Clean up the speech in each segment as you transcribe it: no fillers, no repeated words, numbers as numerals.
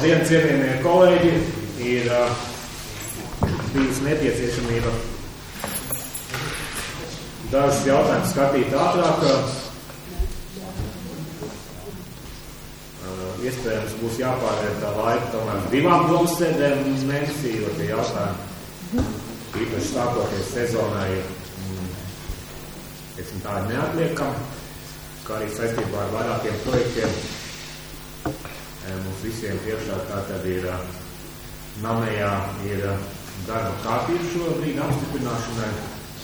Labdien, cienījamie kolēģi, ir bijusi nepieciešamība dažus jautājumus skatīt ātrāk. Iespējams, būs jāpārvietā laika tomēr 2 domas sēdēm mēnesī, jo tie jautājumi īpaši sākoties sezonai tā ir neatliekami, kā arī saistībā ar vairākiem projektiem. Mums visiem priekšā tātad ir Namējā ir darba kārtība šobrīd apstiprināšanai.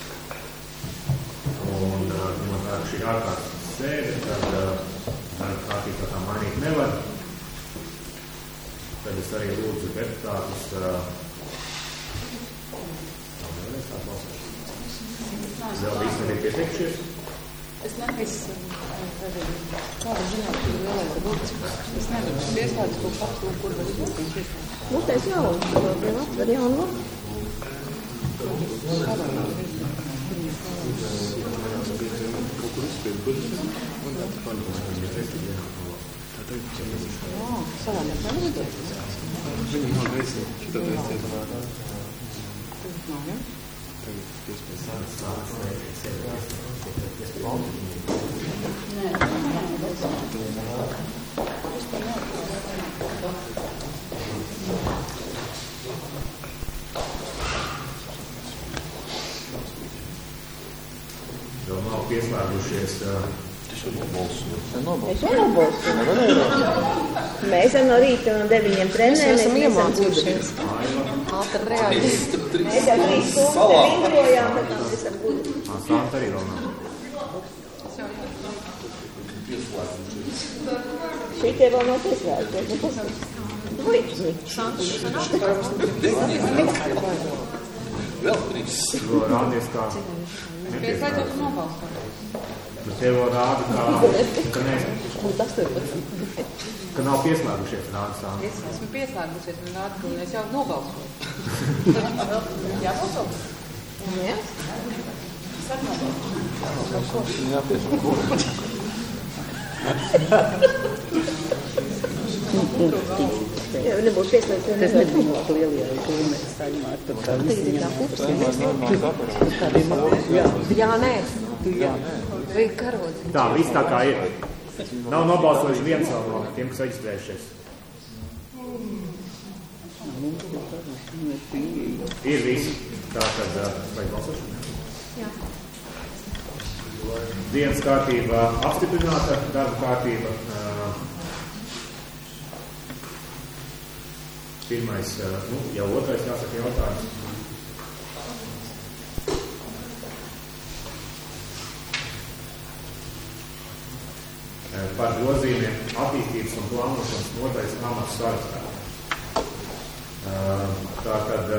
Un tā šī ārkārtas sēde, tad darba kārtība tā mainīt nevar. Tad es arī lūdzu deputātus vēl visi nebija pieteikšies. Es nevisu, kādu zināt, kur ir lielais būtis. Es nevisu, pieslēdzu to patu, kur var izlūkīt. Mūstais jaunu, var jaunu. Savā nepārādīt? Viņi man veisi, šitā taisies. Nav, ja? Vēl nav pieslēgušies. Es jau nobalsoju. Mēs no rīta no 9 trenējamies. Mēs esam iemācījušies. Ātri reaģēt. Mēs jau 3 stundas vingrojām, bet tam esam gudri. Santa arī vēl nav. Šitie vēl nav pieslēgti. Vēl 3. Rādies kā Pieslēdzot nobalsot. Bet tev vēl rāda, ka nav pieslēgušies rāda. Es esmu pieslēgusies un rādu, ka es jau nobalsoju. Jābalsot? Jā? Jā, nebūs pieslēgts. Tas nebija lielajā filmē saimā. Tagad ir tā pupas. Jā, nē. Vai karodzi? Tā, viss tā kā ir. Nav nobalsojuši viens vēl no tiem, kas reģistrējušies. Ir visi. Tā tad vajag balsošanu. Jā. Dienas kārtība apstiprināta, darba kārtība. Pirmais, jau otrais jāsaka jautājums. Par grozījumiem attīstības un plānošanas nodaļas amatu sarakstā. Tātad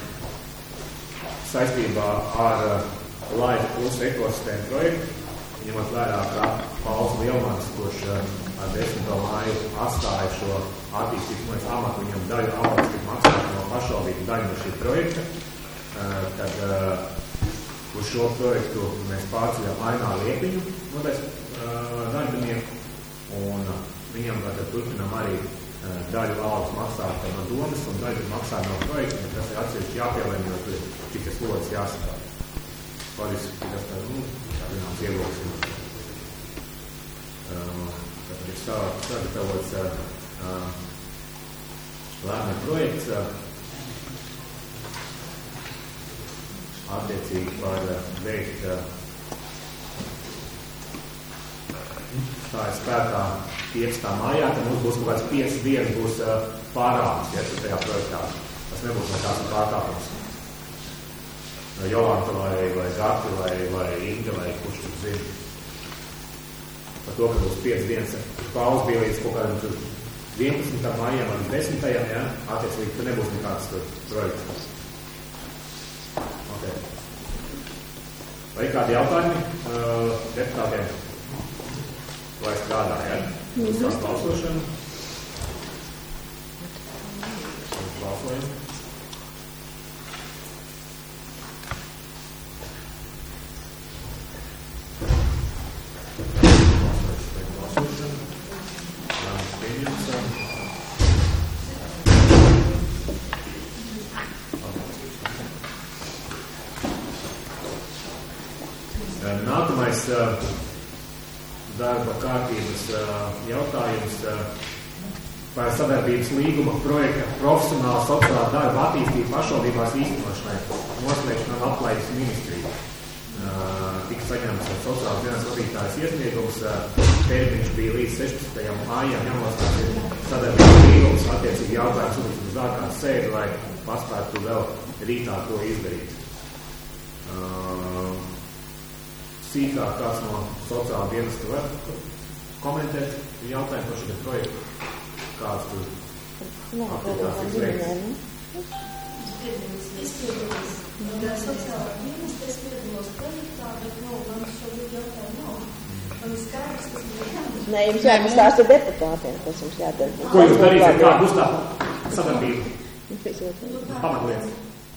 saistībā ar Laika plus ekosistēmu projektu, ņemot vērā, ka Pauls Lielmans, kurš ar 10. māju atstāja šo attīstības nodaļas amatu, viņam daļu amats tik maksāt no pašvaldību daļu no šī projekta, tad uz šo projektu mēs pārceļam Ainā Liepiņu nodaļas darbinieku, un viņam tātad turpinām arī daļu algas maksāt no domas un daļu maksāt no projekta, bet tas ir atsevišķi jāpielēm, jo tur citas slodzes jāsatā. Paldies, tas tā vienāds ievilksim. Tātad ir sagatavots lēmuma projekts attiecīgi par veikt tā ir spēkā 15. mājā, tad mums būs kaut kāds 5 dienas būs pārāds, ja, tajā projektā. Tas nebūs nekāds pārkāpums. Jolanta vai Gati vai Inga vai kurš tur zina. Par to, ka būs 5 dienas pauze bija līdz kaut kādam 11. maijam un 10. Ja? Attiecīgi, tur nebūs nekāds projekts. Okay. Vai kādi jautājumi deputātiem? Vai strādā, ja? Uzsāk balsošanu. Balsojam. darba kārtības jautājums par sadarbības līguma projekta profesionāla sociālā darba attīstību pašvaldībās īstenošanai noslēgšana un atlaides ministrija. Tika saņemts sociālās dienas vadītājas iesniegums, termiņš bija līdz 16. mājām, jānoslēdz sadarbības līgums, attiecīgi jautājums uz ārkārtas sēdi, lai paspētu vēl rītā to izdarīt. Sīkāk kāds no sociālā dienesta var komentēt jautājumu par šo projektu? Kāds tur aktivitātes tiks veikts? Es sociālā dienesta, es piedalos projektā, bet man šobrīd jautājumu nav. Man ir skaidrs, kas man ir jādara. Nē, jums jāpastāsta deputātiem, kas jums jādara. Ko jūs darīsiet? Kāda būs tā sadarbība? Pamatlietas.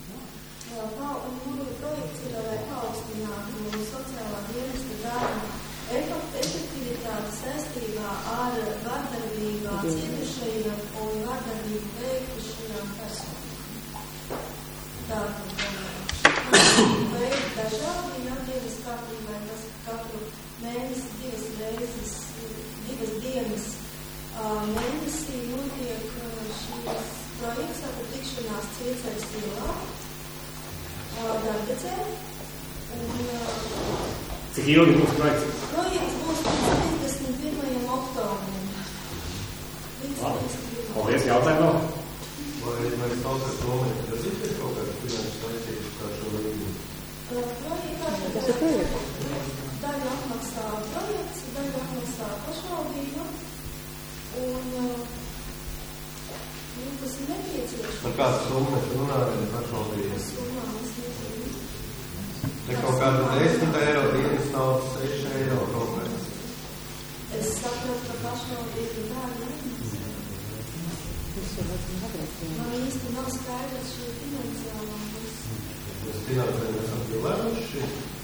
Mūsu projekts ir, lai paaugstinātu sociālā dienesta darbu efektivitāti saistībā ar vardarbībā cietušajiem un vardarbību veikušajām personām. Tātad, veikt dažādi dienas kārtībai, kas katru mēnesi divas dienas mēnesī notiek šīs projekts, tātad tikšanās Cieceres ielā, Darbecē. Cik ilgi būs projekts? Projekts būs līdz 31. oktobrim. Paldies, jautājumu vēl? Vai saucas domēt, tas ir kaut kāds finanšu saistības kā šo līgumu? Tas ir projekts. Daļu apmaksā projekts, daļu apmaksā pašvaldība. Un tas ir nepieciešams. Par kādu summu mēs runājam pašvaldības? Te kaut kāda 10 eiro dienas nav 6 eiro kaut kāds. Es saprotu, ka pašvaldība daļu man īsti nav skaidrs šī finansiālā pusi. Mēs finansējam esam pilēmuši.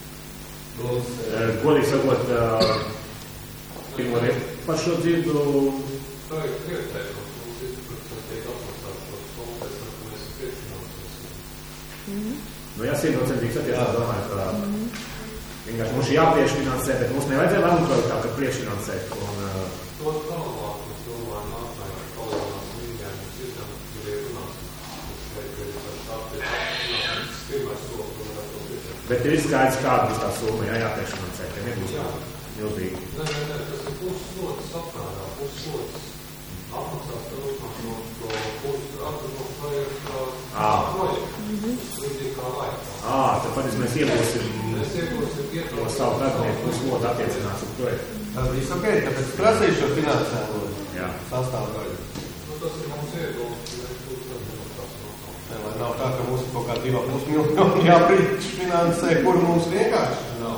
Godīgi sakot, pirmo reizi par šo dzirdu. Tā ir priekšteikums, mums izpratās tiek apmaksāt šo summu, pēc tam, ka mēs priekšfinansēsim. Nu, jā, 100% attiecībā domāju, ka vienkārši mums jāpriekšfinansē, bet mums nevajadzēja vēl projektā, ka priekšfinansē. To tālāk mēs domājam nākamajā kolonās līgām, mums izdevums, kur ir runāts. Mums šeit ir pirmais solis, un varētu to priekšfinansēt. Bet ir skaidrs, kāda būs tā summa, jāpriekšfinansē, ka nebūs tā milzīgi. Nē, tas ir puslodes apmērā, puslodes apmaksās to pusi atradot projekta projektu. Līdzīgi kā laikā. Tad patiesi mēs iegūsim no savu darbinieku puslodu attiecināts uz projektu. Tas viss ok, tāpēc prasīšu šo finansējumu sastāvdaļu. Tas ir mums ieguldījums, ka mēs būtu demokrāts no tā. Lai nav tā, ka mums ir kaut kā 2,5 miljoni jāpriekšfinansē, kur mums vienkārši nav.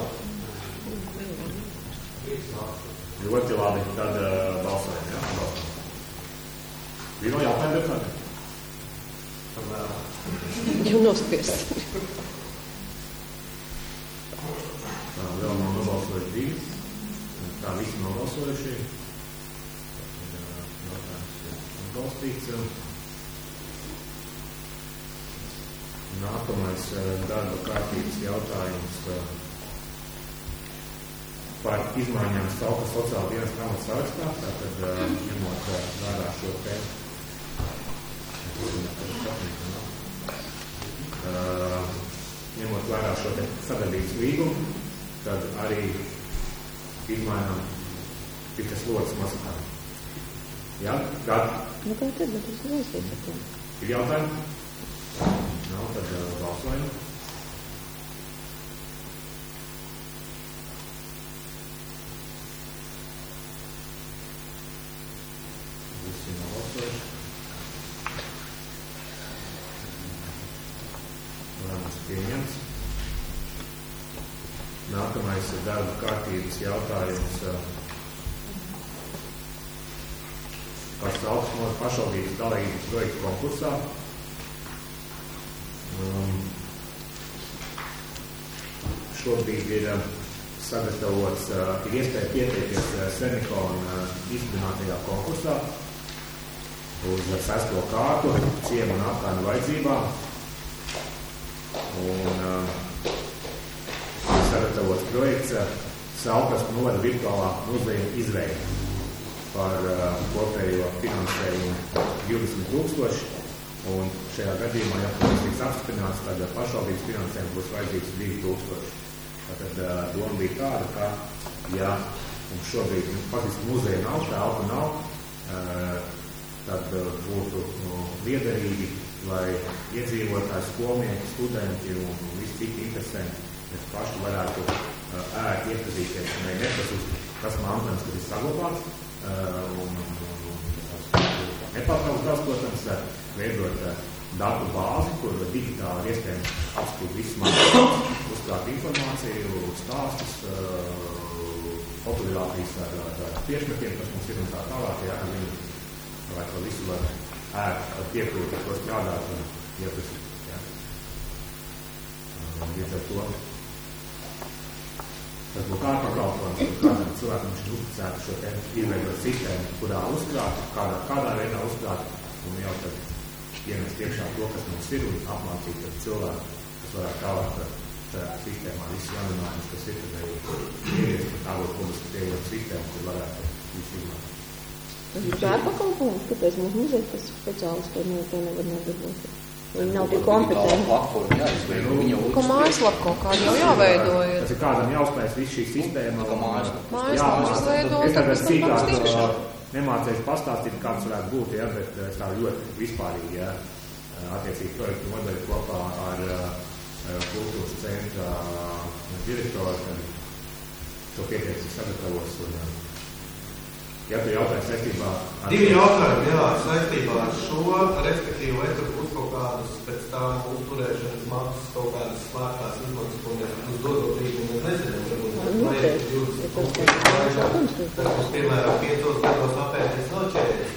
Ļoti labi, tad balsojam, jā? Bija no jautājumi deputāti? Jau nospiest. Vēl nav nobalsojuši 2. Tā visi nobalsojuši. Jautājums ir atbalstīts. Nākamais darba kārtības jautājums par izmaiņām Saukas sociāla dienas pamata sarakstā, tātad ņemot vērā šo tēmu. Ņemot vērā šo te sadarbības līgumu, tad arī izmainām tikai slodzes mazākām. Jā? Kādi? Nu, kā tad, bet es neizsīju par to. Ir jautājumi? Nav, tad balsojam. Visi nobalsojuši. Lēmums pieņemts. Nākamais ir darba kārtības jautājums par Sauksmoras pašvaldības dalības projektu konkursā. Šobrīd ir sagatavots, ir iespēja pieteikties Sernikona izsludinātajā konkursā uz 6. kārtu ciemu un apkārtņu vajadzībām. Un sagatavots projekts Saukastu novada virtuālā muzeja izveidi par kopējo finansējumu 20,000, un šajā gadījumā, ja tas tiks apstiprināts, tad pašvaldības finansējums būs vajadzīgs 2,000. Tātad doma bija tāda, ka, ja mums šobrīd faktiski muzeja nav, telpa nav, tad būtu liederīgi, lai iedzīvotāji, skolnieki, studenti un visi citi interesanti, mēs paši varētu ērti iepazīties, un nepasust, kas mantojums, kas ir saglabāts, un nepārtraukt daudz, protams, veidot datu bāzi, kur digitāli iespējams apskatīt visu mantojumus, uzkrāt informāciju, stāstus, fotogrāfijas ar priekšmetiem, kas mums ir un tā tālāk, ja, lai to visu var ērti piekļūt, ar ko strādāt un iepazīt. Ja. Līdz ar to tas būtu ārpakalpojums, kur kādam cilvēkam viņš ir uzticēta šo te izveidot sistēmu, kurā uzkrāt, kādā veidā uzkrāt, un jau tad ienest iekšā to, kas mums ir, un apmācīt cilvēku, kas varētu tālāk šajā sistēmā visu janinājumus, kas ir, tad arī ieviest par tādu publiski pieejot sistēmu, kur varētu visu izmantot. Tas ir ārpakalpojums, kāpēc mums muzeja tas speciālis to nevar nodarboties? Viņi nav tik kompetenti. Ka mājaslapa kaut kāda jau jāveido. Tas ir kādam jāuzpēc visu šī sistēma. Mājaslapas izveidot, es tagad cīkāk nemācēju pastāstīt, kāds varētu būt, ja, bet es tā ļoti vispārīgi, ja, attiecīgi projektu nodaļu kopā ar kultūras centra direktoru, šo pieteicis sagatavos. Un, ja tu jautājums saistībā ar... Divi jautājumi, jā, saistībā ar šo, respektīvi, vai tur būs kaut kādas pēc tām uzturēšanas maksas, kaut kādas slēgtās izmaksas, ko mēs uz dodot rīku, mēs nezinām, varbūt vai 20,000, tas mums, piemēram, 5 gados apēties nav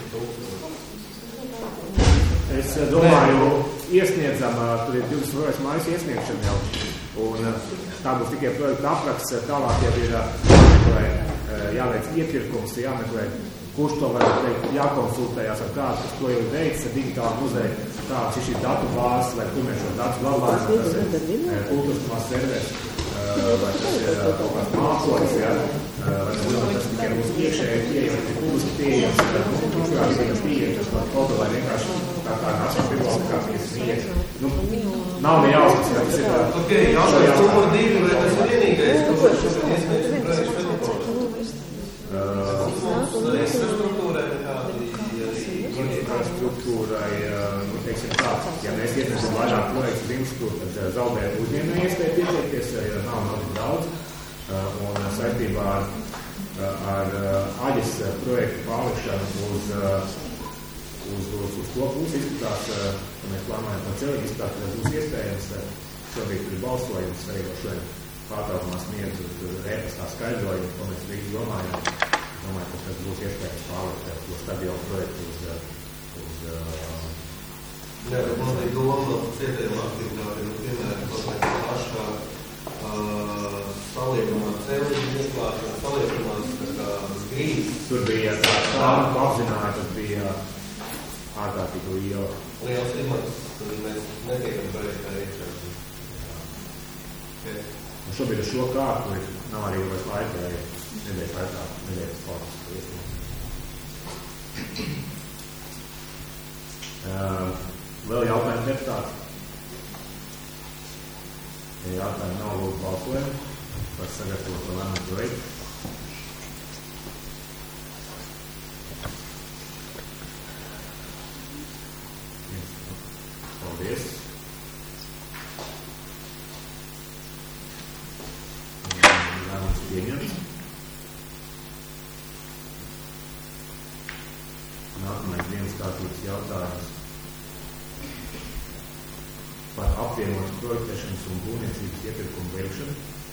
40,000. Es domāju, iesniedzam, tur ir 22. mājas iesniegšana jau, un tā būs tikai projekta apraksts, tālāk jau ir jāveic iepirkums, jāmeklē, kurš to var teikt, jākonsultējās ar kādu, kas to jau veic, ar digitālu muzeju, kāds ir šī datu bāzes, vai kur mēs šo datu glabājam, tas ir kultūras servers, vai tas ir kaut kāds mākonis, ja, vai tas tikai būs iekšēji pieejams, ir publiski pieejams, kurā vidīgas pieejams, tas kaut vai vienkārši kā nācijas bibliotēkās sniedz. Nav ne jāuzskas, ka tas ir... Ok, jautājums numur 2, vai tas ir vienīgais, ko šobrīd iesniedz infrastruktūrai, teiksim tā, ja mēs iesniedzam vairāk projektu uz infrastruktūru, tad zaudē uzņēmēju iespēju pieteikties, ja nav daudz, un saistībā ar Aģis projektu pārlikšanu uz to pusi izskatās, ka mēs plānojam par cilvēku izskatāt, ka būs iespējams, šobrīd ir balsojums, arī šodien pārtraukumā sniedzu ēpastā skaidrojumu, ko mēs līdz domājam, ka tas būs iespējams pārlikt to stadionu projektu uz Jā, bet man ir doma cietējuma aktivitāti, piemēram, pašā saliekumā cēlīņu uzklāšanā, saliekumās grīzes. Tur bija tādu apzināja, tas bija ārkārtīgi liels izmaksas, tad mēs netiekam projektā iekšā. Un šobrīd ar šo kārtu nav arī vairs laika, ja nedēļas laikā, nedēļas pārtas vēl jautājumi deputāti? Ja jautājumi nav, lūdzu balsojumu par sagatavoto lēmumu projektu. Paldies. Lēmums pieņemts. Nākamais dienas kārtības jautājums par apvienotu projektēšanas un būvniecības iepirkumu veikšanu.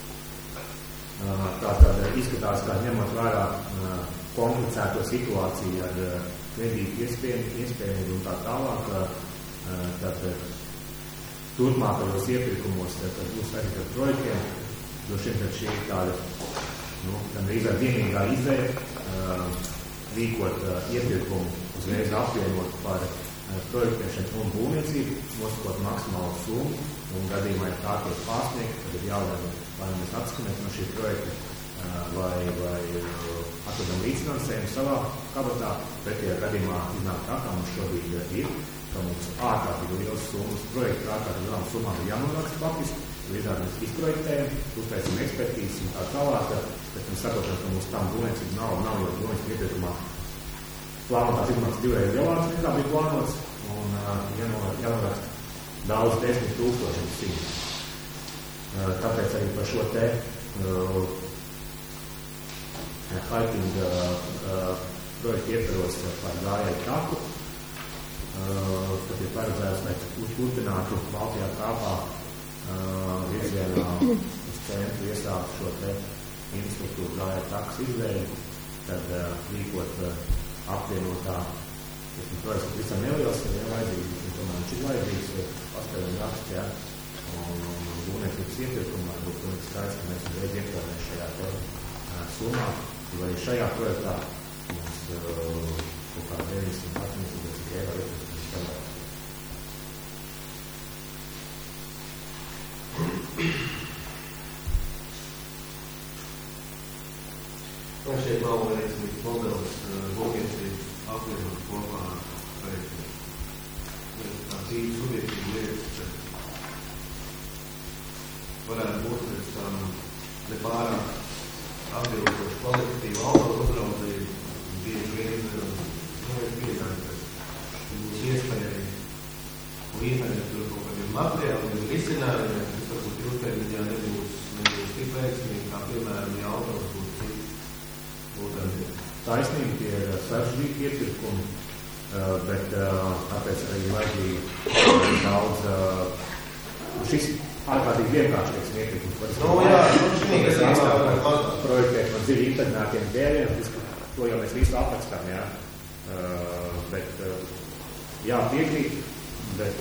Tātad izskatās, kā ņemot vērā komplicēto situāciju ar kredītu iespējamību un tā tālāk, tad turpmākajos iepirkumos tad būs arī ar projektiem. Droši vien, ka šī ir tāda, gandrīz ar vienīgā izēja rīkot iepirkumu uzreiz apvienot par projektēšanu un būvniecību, nosakot maksimālu summu, un gadījumā, ja tā tiek pārsniegta, tad ir jālēma, vai mēs atskamies no šī projekta, vai atradam līdzfinansējumu savā kabatā, pretējā gadījumā iznāk tā, kā mums šobrīd ir, ka mums ārkārtīgi liels summas projektu, ārkārtīgi lielām summām ir jānoraksta faktiski, līdzāk mēs izprojektējam, uztaisam ekspertīzes un tā tālāk, bet mēs saprotam, ka mums tam būvniecība nav jau būvniecība iepirkumā plānotās izmaksas 2 reizes lielākas nekā bija plānots, un jānoraksta daudz 10,000 simtu. Tāpēc arī par šo te hiking projektu ietvaros par gājēju taku, kad ir paredzēts, lai turpinātu Baltijā kāpā virzienā uz centru iesākt šo te infrastruktūru gājēju takas izvēli, tad rīkot apvienotā, projekts visam neliels, ir vajadzīgs, un tomēr viņš ir vajadzīgs, pastāvīgi raksts, ja, un būvniecības iepirkumā, būtu pilnīgi skaidrs, ka mēs reiz iekļaujamies šajā te summā, jo arī šajā projektā mums kaut kā 980 eiro iepirkums tādā. Man šeit nav veiksmīgs modelis būvniecības apvienot kopā projektiem. Tā tīri subjektīvi lietas, ka varētu būt pēc tam nepārāk atbildoši kvalitatīvu auto uzraudzību, bieži vien pieejami, ka būs iespēja līmenīt tur kaut kādiem materiāliem, risinājumiem, kas varbūt ilgtermiņā nebūs tik veiksmīgi, kā piemēram, ja autos būs cits. Taisnīgi tie ir sarežģīti iepirkumi, bet tāpēc arī vajadzīgi daudz šis ārkārtīgi vienkāršīgs iepirkums. Projektēt no dziļi internētiem dēļiem, to jau mēs visu aprakstām, jā. Bet, jā, piekrīt, bet,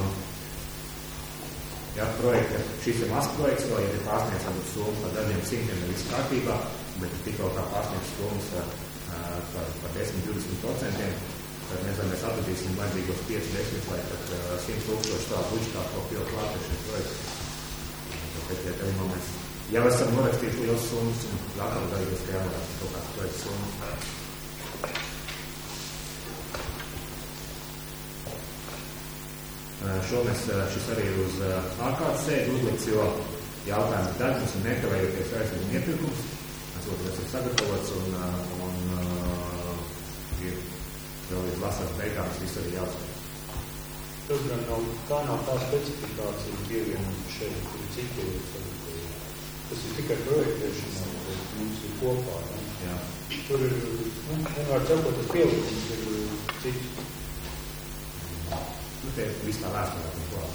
jā, projekta, šis ir mazs projekts, vēl, ja ir pārsniedzams summas par dažiem simtiem, ir viss kārtībā, bet tikko kā pārsniedz summas par 10-20%, tad mēs atradīsim vajadzīgos 5-10 vai pat 100,000 tā buģitā kaut jau klātiešanas projekts. Tāpēc, ja tevi moments, jau esam norakstījuši liels summas un gatavi darīties, ka jānoraksta kaut kāds projekts summas. Šomēs šis arī ir uz ārkārtas sēdi uzlikts, jo jautājums ir darbs un nekavējoties aizsardzību iepirkums. Tas ir sagatavots un ir vēl līdz vasaras beigām viss arī jāuzsver. Tas gan tā nav tā specifikācija pievienot šeit, kur citi ir. Tas ir tikai projektēšana, bet mums ir kopā. Jā. Tur ir, vienmēr sakot, tas pielikums ir citi. Te viss tā vēsturā un klāt.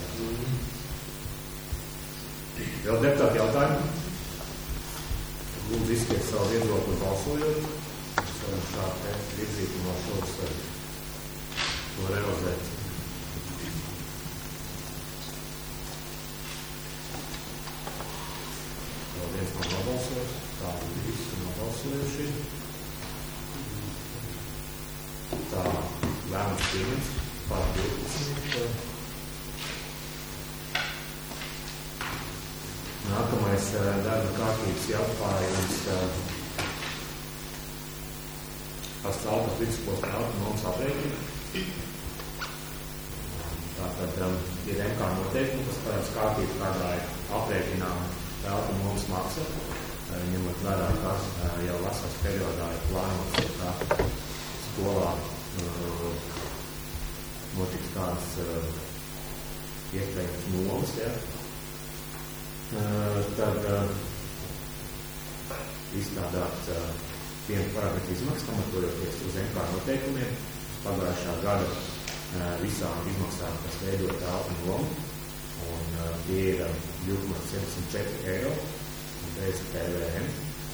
Vēl deputāti jautājumi? Lūdzu izskiet savu viedokli balsojot. Mēs varam šādi virzīt un vēl šodus to realizēt. Vēl viens nav nobalsojis. Tā visi nobalsojuši. Tā lēmums pieņems pār 12. Nākamais darba kārtības jautājums par Salkas vidusposma autonomas aprēķinu. Tātad ir MK noteikumi, kas parāds kārtību, kādā ir aprēķinām autonomas maksa, ņemot vērā, kas jau vasaras periodā ir plānots, kā skolā notiks kādas iespējams nomas, ja? Tad izstrādāt vienu parametru izmaksu, pamatojoties uz MK noteikumiem. Pagājušā gada visām izmaksām, kas veidot autonomu, un tie ir 2,74 eiro bez PVN.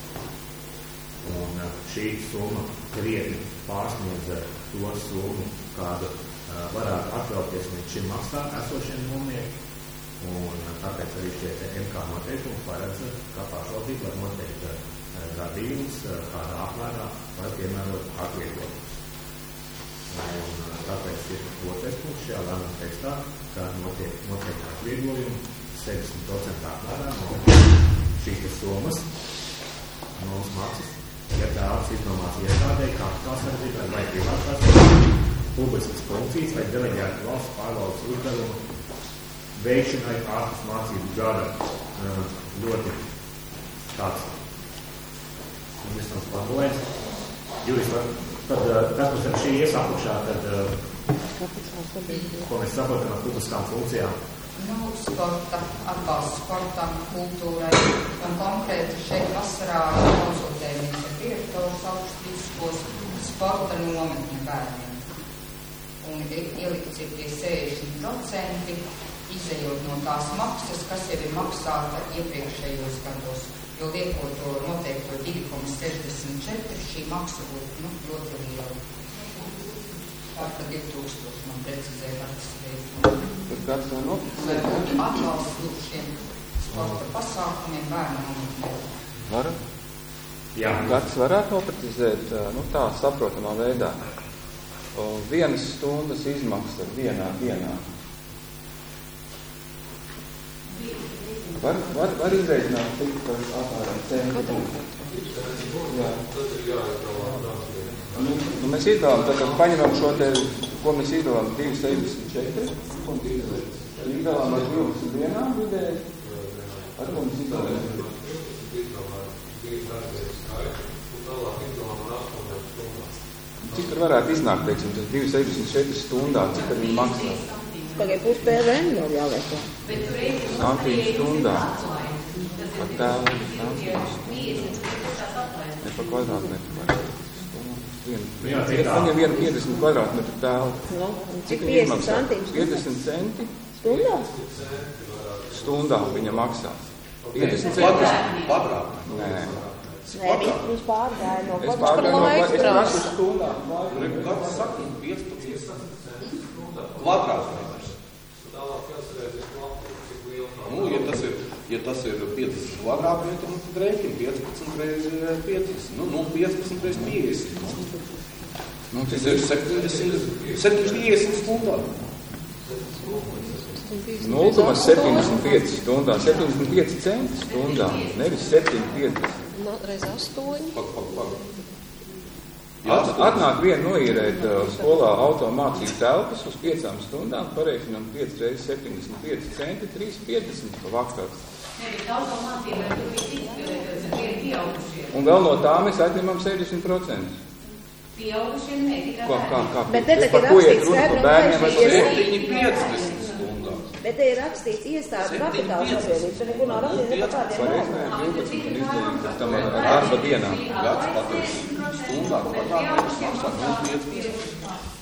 Un šī summa krietni pārsniedz to summu, kādu varētu atļauties līdz šim maksā esošiem nomiem. Un tāpēc arī šie MK noteikumi paredz, kā pašvaldība var noteikt gadījumus, kādā apmērā var piemērot atvieglojumus. Un tāpēc ir otrais punkts šajā lēmuma tekstā, ka noteikti atvieglojumi 70% apmērā no šīs summas nulles maksas, ja tēvs iznomās iestādē, kapitāla sabiedrībai vai privātās publiskas funkcijas vai deleģētu valsts pārvaldes uzdevumu veikšanai ārpus mācību gada. Ļoti tāds visams plānojums. Juris, tad kas mums ir šī iesākušā, tad ko mēs saprotam ar publiskām funkcijām? Sporta, atbalsts sportam, kultūrai, un konkrēti šeit vasarā konsultējamies ar direktoru augstviskos sporta nometņu bērniem. Un ielikts ir pie 60%, izejot no tās maksas, kas jau ir maksāta iepriekšējos gados, jo liekot to noteikto 2,64, šī maksa būtu ļoti liela. Tātad 2000 man precizēja rakstveikuma. Bet kāds tā noprecizēt? Atbalsts šiem sporta pasākumiem bērniem. Varu? Jā. Kāds varētu noprecizēt, tā saprotamā veidā. Vienas stundas izmaksa vienā dienā. Var izreikināt tik par apmēram centu. Jā. Mēs izdevām, tātad paņemam šo te, ko mēs izdevām 2,74. Izdevām ar 20 dienām vidēji. Ar ko mēs izdevām? Cik tur varētu iznākt, teiksim, tas 2,74 stundā, cik tur viņi maksā? Pagaid, būs PVN vēl jāliek. Santīm stundā. Par tēlu, ne par kvadrātmetru. Viņam vienu 50 kvadrātmetru tēlu. Cik 50 centīms? 50 centi. Stundā? Stundā viņa maksā. 50 centi. Kvadrātmetru? Nē. Nē, viņš pārgāja no Es prasu stundā. Kāds saka, 15 kvadrātmetrus. Ja tas ir 50 kvadrātmetru, tad rēķina 15 reiz 50. 15 reiz 50. Tas ir 750 stundā. 0,75 stundā. 75 centi stundā. Nevis 7,50. Reiz 8. Atnāk vienu noīrēt skolā automācību telpas uz 5 stundām, pareiķinām 5 reizes 75 centi, 3,50 pa vakaru. Un vēl no tā mēs atņemam 60%. Pieaugušiem ne, tikai kā? Bet te ir rakstīts bērniem 7,50 stundā. Bet te ir rakstīts iestādi kapitāla sabiedrības, tad neko nav rakstīts par kādiem normām. Tam ar darba dienām. Gads pateiks stundā, kvadrātmetrus maksā 0,15.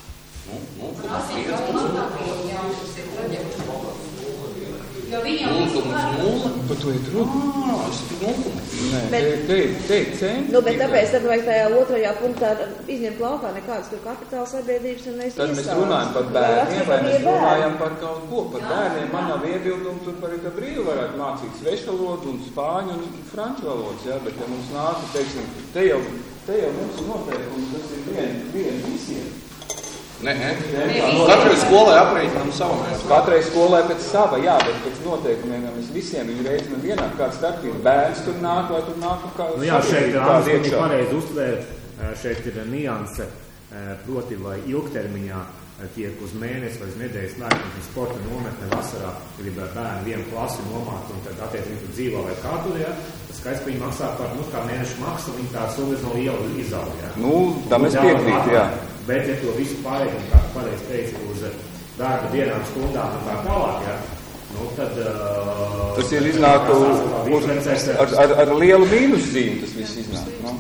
0,0. Par to ir runa. Nē, te ir centi. Bet tāpēc tad vajag tajā otrajā punktā izņemt laukā nekādas tur kapitāla sabiedrības un Tad mēs runājam par bērniem, vai mēs runājam par kaut ko. Par bērniem man nav iebildumu, tur par ka brīvi varētu mācīt svešu valodu un spāņu un franču valodas, jā, bet ja mums nāku, teiksim, te jau mums ir noteikumi, tas ir vien visiem. Nē, katrai skolai aprēķinām savam. Katrai skolai pēc sava, jā, bet pēc noteikumiem mēs visiem viņu reiķinām vienā, kāds starpība bērns tur nāk, vai tur nāk kā jā, šeit Ānis pareizi uztvēr, šeit ir nianse, proti, vai ilgtermiņā tiek uz mēnesi vai uz nedēļas lēkums un sporta nometne vasarā, grib bērni vienu klasi nomāt un tad attiecīgi tur dzīvo vai kā tur, jā. Tas skaits, ka viņi maksā par, kā mēneša maksa, viņi tā summas no liela izaug, jā. Tam es piekrītu, jā. Bet, ja to visu pārējiem, kā tu pareizi teici, uz darba dienām, stundām un tā tālāk, ja, tad... tas ir iznāk ar lielu mīnus zīmi, tas viss iznāk.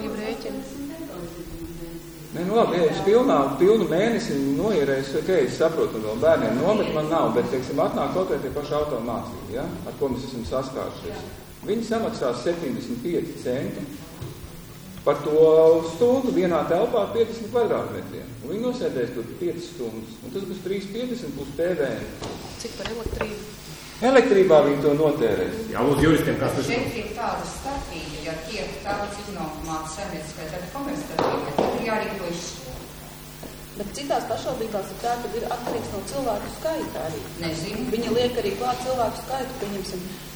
Nē, labi, ja es pilnu mēnesi noierēs, es saprotu, vēl bērniem nomet man nav, bet, teiksim, atnāk kaut vai tie paši automācību, ja, ar ko mēs esam saskāršies. Viņi samaksās 75 centi. Par to stundu vienā telpā 50 kvadrātmetriem. Un viņi nosēdēs tur 5 stundas. Un tas būs 3,50 plus PVN. Cik par elektrību? Elektrībā viņi to notērēs. Jā, lūdzu juristiem, kas tas ir? Šeit ir tāda starpība, ja tiek tāds iznākumāts saimnieciskais, tad komercdarbība, tad ir jārīkojas skolu. Bet citās pašvaldībās ir tā, ka ir atkarīgs no cilvēku skaita arī. Nezinu. Viņi liek arī klāt cilvēku skaitu, pieņemsim,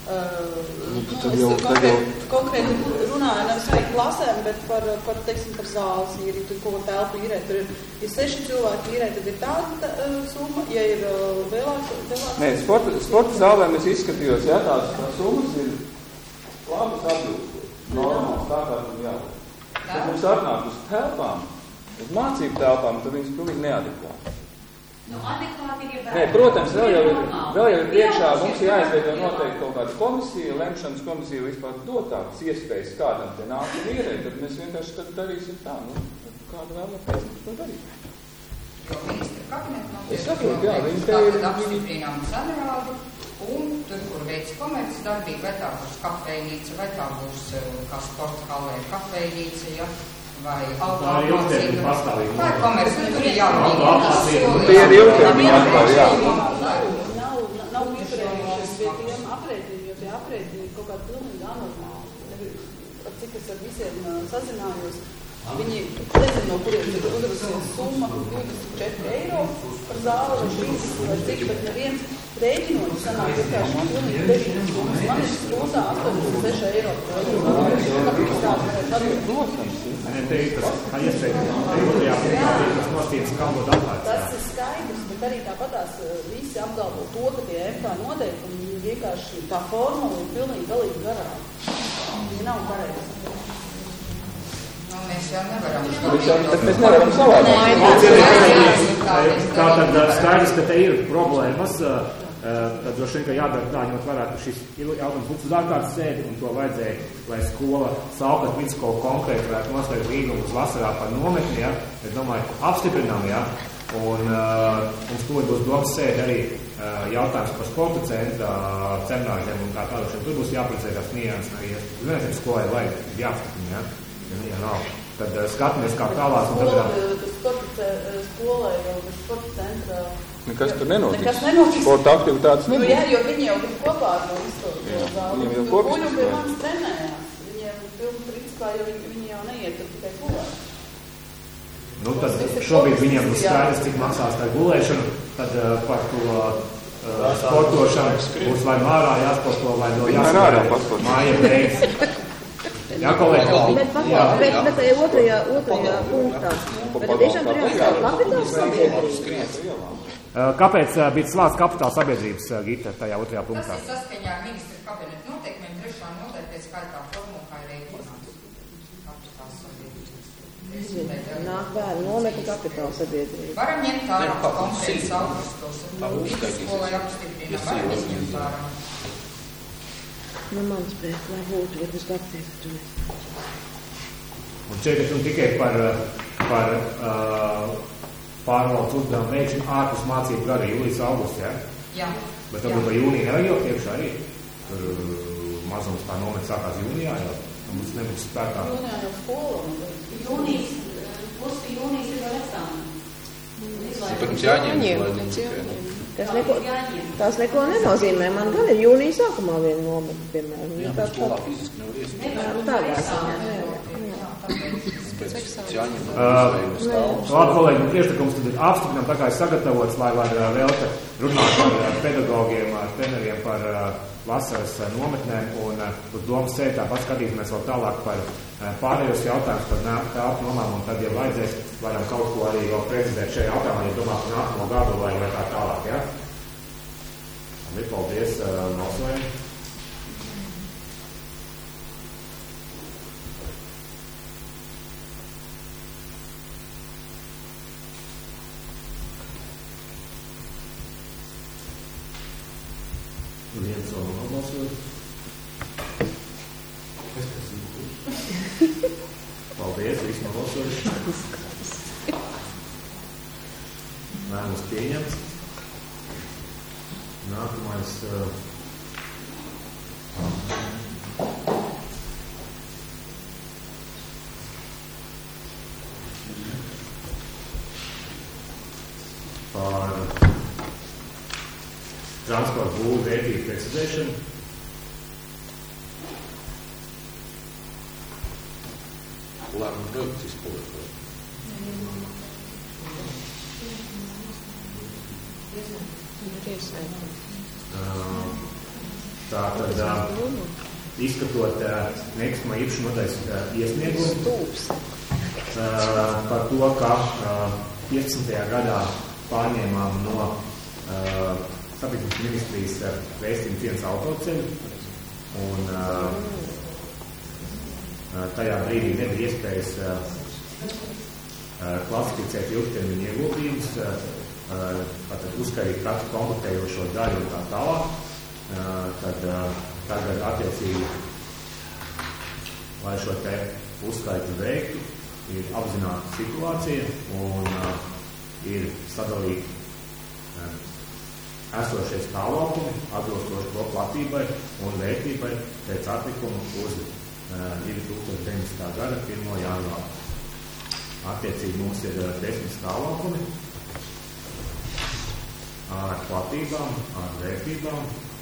Konkrēti runāju nevis par klasēm, bet par zāles īri, ko telpu īrē. Tur ir, ja 6 cilvēki īrē, tad ir tāda summa, ja ir vēlāks. Nē, sporta zālē mēs izskatījos, jā, tās summas ir labas atbilstas, normāls, tā kā tur jābūt. Tad mums atnāk uz telpām, uz mācību telpām, tad viņas pilnīgi neadekvāti. Adekvāti ir bērni. Nē, protams, vēl jau ir priekšā, mums jāizveido noteikti kaut kāda komisija, lemšanas komisija vispār dot tādas iespējas kādam te nāk un ierēt, tad mēs vienkārši tad darīsim tā, kādu vēl pēc to darīt. Jo ministra kabineta Es saprotu, jā, viņi te ir... apstiprinām sanrādi, un tur, kur veids komerces darbība, vai tā būs kafejnīca, vai tā būs kā sporta halē kafejnīca, ja, vai automācība, vai komerces, tur ir jābūt. Tie ir ilgtermiņa atklāja, jā. Nav ieturējušies pie tiem aprēķiniem, jo tie aprēķini ir kaut kādi pilnīgi anormāli. Cik es ar visiem sazinājos, viņi nezinu, no kuriem ir uzrakstījusi summa 24 eiro par zāli vai 30 vai cik, bet neviens rēķinot sanāk vienkārši pilnīgi dešķinas summas. Man ir skrūtā 86 eiro par zāli. Kāpēc tāds varētu atbilst? Te ir tas, kā iespēja, tas nostības kalnot atklāts. Tas ir skaidrs, bet arī tāpatās visi apgalvo to, ka tie FK noteikumi vienkārši tā formula ir pilnīgi galīgi garā. Viņi nav pareizi. Mēs jau nevaram. Mēs nevaram savādāk. Tātad skaidrs, ka te ir problēmas. Tad droši vien, ka jādara tā, ņemot vērā, ka šis jautājums būtu uz ārkārtas sēdi, un to vajadzēja, lai skola Saukat Vidskola konkrēti varētu noslēgt līgumu uz vasarā par nometni, ja? Es domāju, apstiprinām, ja? Un mums to būs domas sēdi arī jautājums par sporta centra cenāžiem un tā tādu. Tur būs jāprecētās nianses arī. Vienkārši skolai vajag jāapstiprina, ja? Ja nav. Tad skatāmies kā tālāk. Skolai jau bez sporta centra... Nekas tur nenotiks. Sporta aktivitātes nebūs. Jā, jo viņi jau ir kopā ar mums to zāli. Viņiem jau kopā. Guļu pie manis trenējās. Viņiem pilnu principā, jo viņi jau neiet tur tikai gulēt. Nu, tad šobrīd viņiem būs skaidrs, cik maksās tā gulēšana, tad par to sportošanu būs vai mārā jāsporto, vai no jāsporto. Māja beigas. Jā, kolēģi. Bet otrajā punktā. Bet tiešām tur jāsaka kapitāls sabiedrības. Kāpēc bija slēgts kapitāla sabiedrības, Gita, tajā otrajā punktā? Tas ir saskaņā ar ministra kabineta noteikumiem, 3. nodaļa pēc skaitā formula, kā ir rēķināts kapitāla sabiedrības. Nāk bērni nometni kapitāla sabiedrības. Varam ņemt vērā konkrētas augustos. Vidusskolai apstiprinām, varam izņemt vērā. Nu, mans prēt, lai būtu, varbūt skatīt, ka tu nes. Un šeit es tikai par pārvaldes uzdevumu veikšanu ārpus mācību gada jūlijas augusts, ja? Jā. Bet varbūt vai jūnija nevajag jau iekšā arī? Tur mazums tā nomet sākās jūnijā, jo mums nebūs spēkā. Jūnijā jau skola. Pusi jūnijas ir vēl eksāmeni. Bet mums jāņem. Tas neko nenozīmē. Man gan ir jūnija sākumā viena nometne, piemēram. Jā, bet skolā fiziski nevar iesniegt. Tādā ziņā. Labi, kolēģi, priekšlikums tad ir apstiprinām, tā kā ir sagatavots, lai var vēl te runāt ar pedagogiem, ar treneriem par vasaras nometnēm, un uz domas sēdi tāpat skatīsimies vēl tālāk par pārējos jautājumus par telpu nomām, un tad, ja vajadzēs, varam kaut ko arī vēl precizēt šajā jautājumā, ja domā par nākamo gadu vai tā tālāk, ja? Labi, paldies, balsojam. Viens vēl nobalsot. Paldies, visi nobalsojuši. Lēmums pieņemts. Nākamais par transporta būvu vērtību precizēšanu. Lēmumu projekts izpildīt. Tātad, izskatot nekustamā īpašuma nodaļas iesniegumu par to, ka 15. gadā pārņēmām no satiksmes ministrijas vēstījumu cienas autoceļu, un tajā brīdī nebija iespējas klasificēt ilgtermiņa ieguldījumus, tātad uzskaitīt katru komplektējošo daļu un tā tālāk. Tad tagad attiecīgi, lai šo te uzskaitu veiktu, ir apzināta situācija un ir sadalīti esošie stāvokļi atbilstoši to platībai un vērtībai pēc atlikuma uz 2019. gada 1. janvāra. Attiecīgi mums ir 10 stāvokļi ar platībām, ar vērtībām.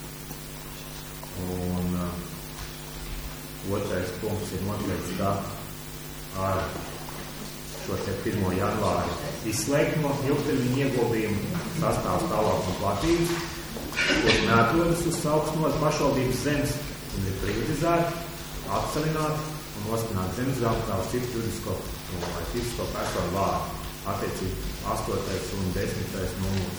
Un otrais punkts ir noteikts, ka ar šo 1. janvāru izslēgt no ilgtermiņa ieguldījumu sastāv stāvokļu un platības, kurš neatrodas uz Sauksnoras pašvaldības zemes un ir privatizēti, atsavināt un nostināt zemes grāmatā uz citu juridisko vai fizisko personu vārdu, attiecīgi 8. un 10. numurs.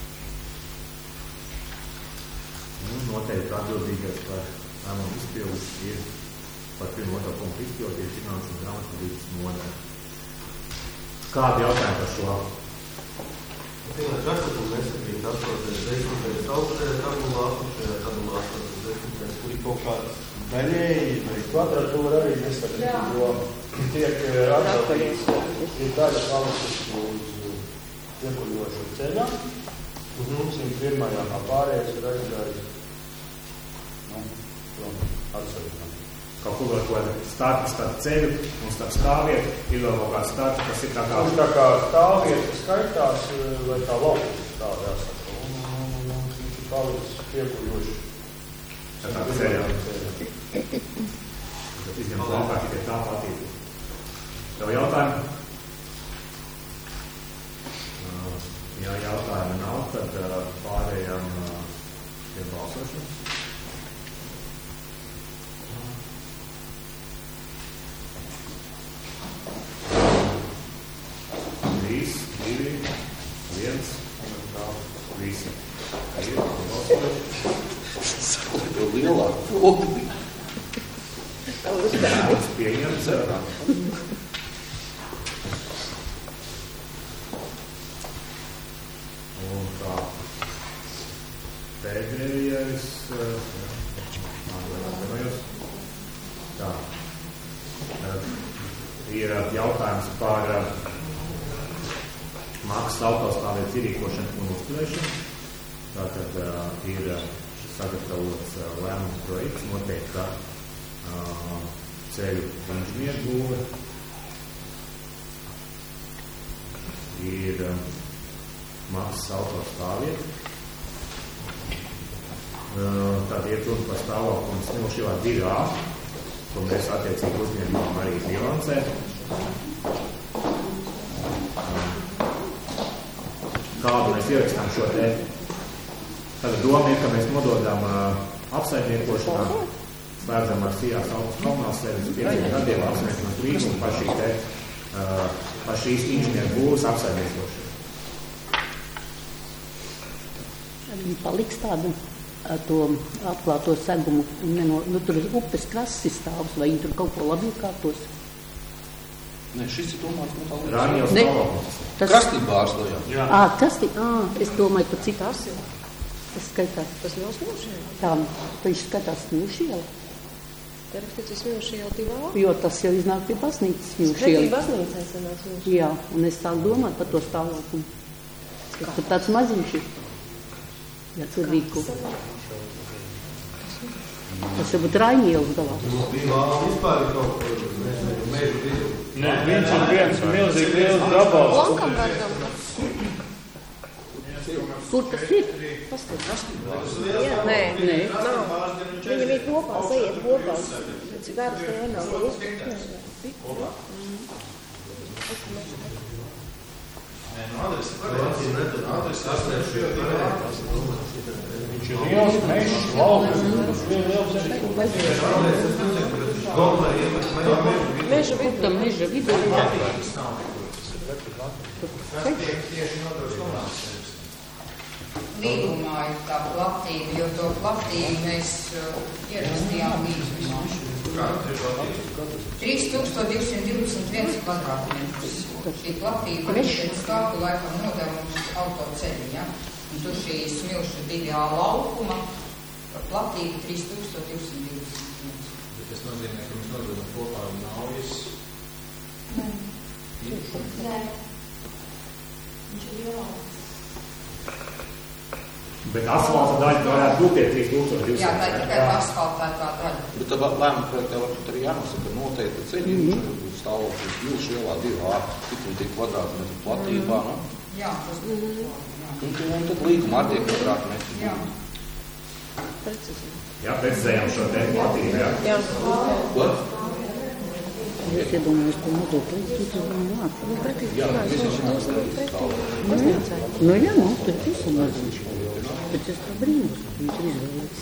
Noteikti atbildīgais par lēmumu izpildi ir par 1. punktu izpildi ir finanses un grāmatvedības nodaļa. Kādi jautājumi par šo? Kas tad nesakrīt 10. augšējā tabulā, apakšējā tabulā, 10. kur ir kaut kāds daļēji, vai kvadratūra arī nesakrīt, jo tiek atbildīgs, ir daļa palicis uz iekuļošo ceļā, 101. pārējais ir aizgājis atsavināt. Kaut kur var ko starp ceļu un starp stāvvietu, ir vēl kaut kāds starp, kas ir tā kā... Tā kā stāvvieta skaitās, vai tā laukuma stāv jāsaka, un viņš ir palicis iekuļoši. Tā ceļā. Tad izņem laukā tikai tā platība. Tev jautājumi? Ja jautājumi nav, tad pārējām pie balsošanas. 3, 2, 1, visi. Ir balsojuši. Tev lielāku pogu. Mums pieņemts. Un kā pēdējais, tā, ir jautājums par maksas autostāvvietas ierīkošanu un uzturēšanu. Tātad ir sagatavots lēmums projekts, noteikti, ka ceļu inženieru būve ir maksas autostāvvieta. Tad iet runa par stāvokli un Smilšu ielā 2A, ko mēs attiecīgi uzņēmām arī bilancē. Kādu mēs ierakstām šo te? Tāda doma ir, ka mēs nododam apsaimniekošanā, slēdzam ar Sijās augstas komunāls sēdes 5 gadiem apsaimniekošanas līgumu par šīs inženieru būvas apsaimniekošanu. Paliks tādu to atklāto segumu, tur upes krasis stāvs, vai viņi tur kaut ko labi kārtos? Nē, šis ir domāts, Rāņos stāvoklis. Krastībārs, vai jā? Es domāju, par cik tas skatās. Tas nav Smilšiela. Tā, viņš skatās Smilšiela. Te rakstīts Smilšiela 2A. Jo tas jau iznāk pie baznīcas Smilšiela. Pretī baznīcai sanāk Smilšiela. Jā, un es sāku domāt par to stāvokli. Tur tāds maziņš ir. Jā, cilvēku. Tas jau būtu Raņielas galā. Vispār ir kaut ko, mežu vidu. Nē, viņš ir viens milzīgi liels gabals. Lankam vērtām. Kur tas ir? Nē, nav. Viņam ir kopā, sajiet kopā. Vērts te vienā. netur ātri sasniegšie variantas. Viņš ir liels mežs, laukas, tas ir liels Meža vidū, meža vidū. Līgumā ir tā platība, jo to platību mēs ierakstījām līgumā. 3221 kvadrātmetrus. Šī platība ir pēc kādu laikam nodevums autoceļi, ja? Un tur šī smilšu 2A laukuma platība 3221. Tas nozīmē, ka mums nododam kopā naujas. Nē. Viņš ir lielāks. Bet asfalta daļa varētu būt tie 3200. Jā, tā ir tikai asfaltētā daļa. Bet tad lēma projektā varbūt arī jānosaka noteikti ceļi, stāvoklis jūsu ielā 2A, tik kvadrātmetru platībā, no? Jā, tas būtu. Un tad līguma ar tie kvadrātmetri. Jā. Jā, precizējam šo te platību, jā. Jā. Ko? Es iedomājos, ko nodokli, tu runāt. Jā, Nu jā, nu, tur visu maziņš. Bet es tā brīnos, ka viņš ir izvēlēts.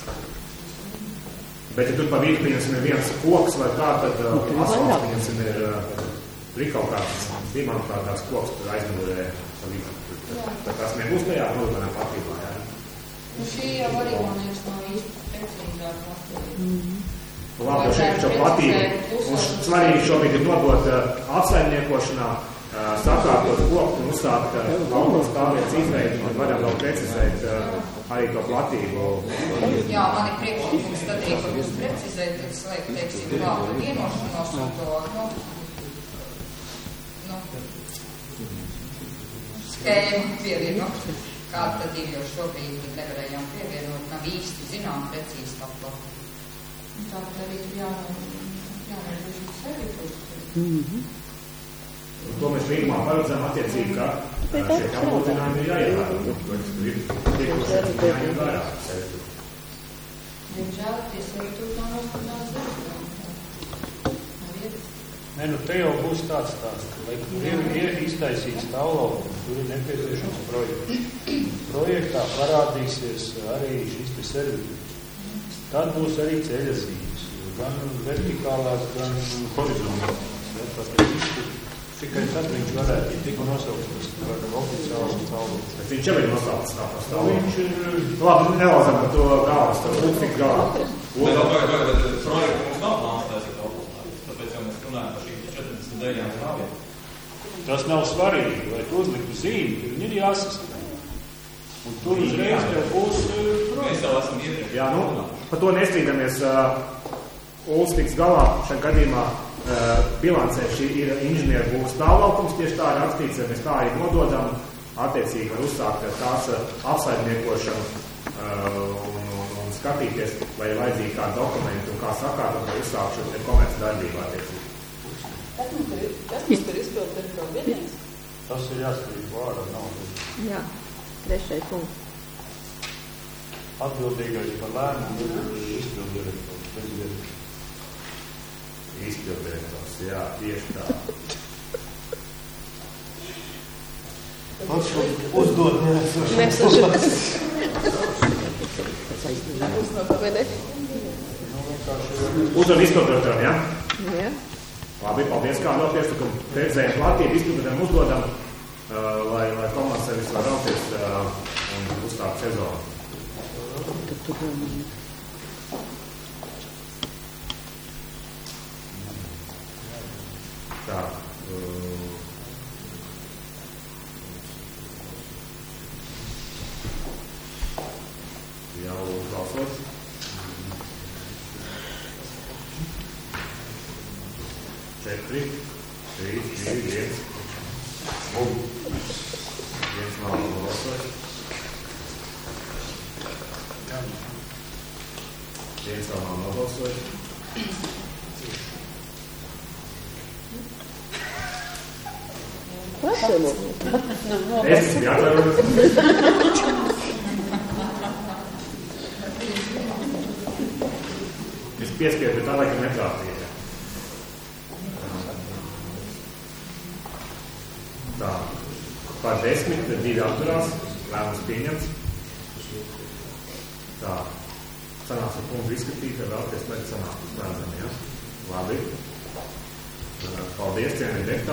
Bet ja tur pa vīku, pieņemsim, ir viens koks vai kā, tad asfalts, pieņemsim, ir kaut kāds dimantātās koks, tur aizmūrē pa vīku. Tā tās nebūs tajā nodokļā platībā, jā. Šī jau arī, man liekas, nav īsti precīzāk platībā. Labi, šo platību. Un svarīgi šobrīd ir nodot apsaimniekošanā, sakārtot koku un uzsākt laukas stāvvietas izveidi, un varam vēl precizēt arī to platību. Jā, man ir priekšlikums tad arī, ka jūs precizēt, tad slēgt, teiksim, kādu vienošanos un to, skēmu pievienot. Kā tad ir, jo šobrīd nevarējām pievienot, nav īsti zinām precīzi tā plata. Tāpēc arī jānodrošina servitūs. Un to mēs līgumā paredzam attiecīgi, ka šie apgrūtinājumi ir jāievēro. Ir jāņem vērā servitūri. Diemžēl tie servitūri nav nostrādāts darbā. Nē, nu te jau būs tāds, ka ir iztaisīts stāvlaukums, tur ir nepieciešams projekts. Projektā parādīsies arī šis te servitūrs. Tad būs arī ceļa zīmes, gan vertikālās, gan horizontālās. Tikai tad viņš varētu tik nosaukties par oficiālu stāvokli. Bet viņš jau ir nosaukts kā par stāvokli. Labi, nelāzam par to galvas, tad būs tik galā. Bet projektu mums nav plāns taisīt okultāri, tāpēc jau mēs runājam par šīm 40 dēļām stāviem. Tas nav svarīgi, lai tu uzliktu zīmi, viņi ir jāsastāv. Un tur uzreiz tev būs mēs jau esam iepriekš. Jā, nu, par to nestrīdamies. Uls tiks galā šajā gadījumā bilancē šī ir inženieru būvs stāvlaukums, tieši tā ir rakstīts, ja mēs tā arī nododam, attiecīgi var uzsākt tās apsaimniekošanu un skatīties, vai ir vajadzīgi kādi dokumenti un kā sakārtot, vai uzsākt šo komerci darbību attiecīgi. Kas mums ir izpildu teritoriju vienīgs? Tas ir jāskrīt vārā naudas. Jā, 3. punkts. Atbildīgais par lēmumu ir izpildu direktors. Izpildu direktors, jā, tieši tā. Uzdod nesašas. Uzdod izpildu direktoram, jā? Jā. Labi, paldies, kā vēl piešķirtam pēcējiem platību, izpildam uzdodam, lai komandas sevis var rauties un uzstākt sezonu. Tā. Jau balsot. Četri, 3, 2, 1. Viens nav nobalsojis. Viens vēl nav nobalsojis. Es jāatvainojas. Es piespiedu, bet tā laikam neprātīja. Tā. Par 10, bet 2 atturās, lēmums pieņemts. Tā, sanāksim punktu izskatīt, ja vēlaties pēc sanāksim, ja? Labi. Paldies, cienījamie deputāti.